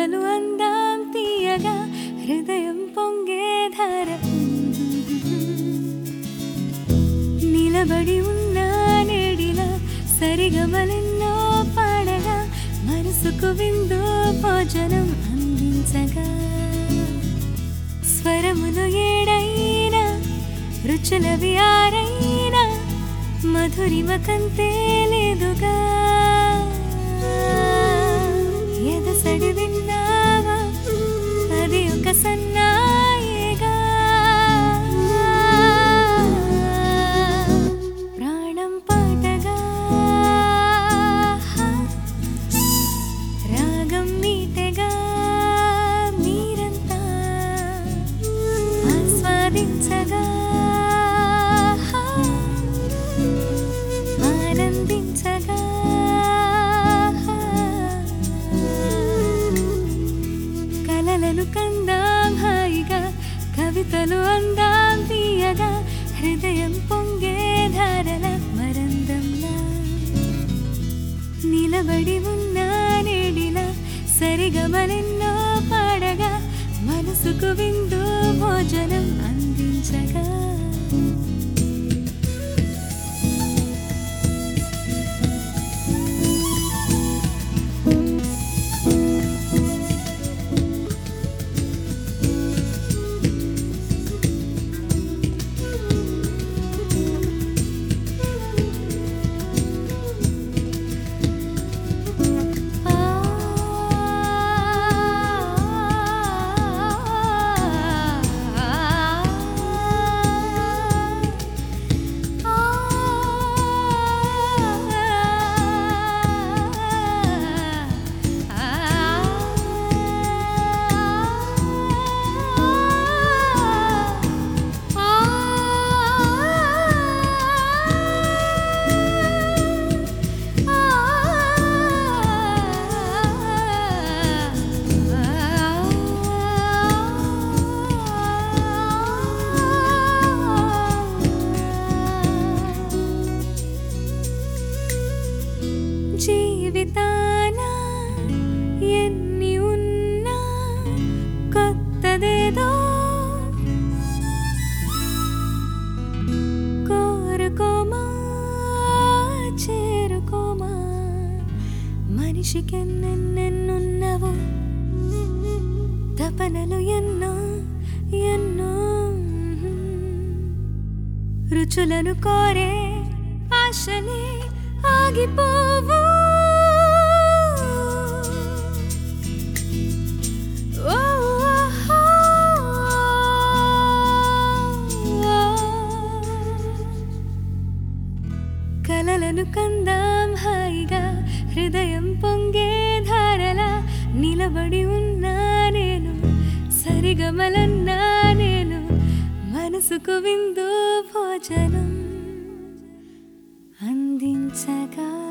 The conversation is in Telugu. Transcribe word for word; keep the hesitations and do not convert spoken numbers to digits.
కవితలు అందాం తీయగా హృదయం పొంగే ధార నిలబడి ఉన్న నేడిలా సరిగమలెన్నో పాడగా మనసుకు విందు భోజనం అందించగా స్వరములు ఏడైనా రుచులవి ఆరైనా మధురిమ కంతే లేదుగా ఎదసడి విన్నావా అది ఒక సన్నాయిగా ప్రాణం పాటగా రాగం మీటగా మీరంతా ఆస్వాదించగా ఆనందించగా కలలను కందాం హాయిగా కవితలు అందాం తీయగా హృదయం పొంగే ధారల మరందంలా నిలబడి ఉన్న నేడిలా సరిగమలెన్నో పాడగా మనసుకు విందు భోజనం అందించగా జీవితాన ఎన్ని ఉన్నా కొత్తదేదో కోరుకోమా చేరుకోమా మనిషికి ఎన్నెన్నెన్నున్నవో తపనలు ఎన్నో ఎన్నో రుచులను కోరే ఆశలే ఆగిపోవు కలలను కందాం హాయిగా హృదయం పొంగే ధారలా నిలబడి ఉన్నా నేను సరిగమలన్నా నేను మనసుకు విందు భోజనం అందించగా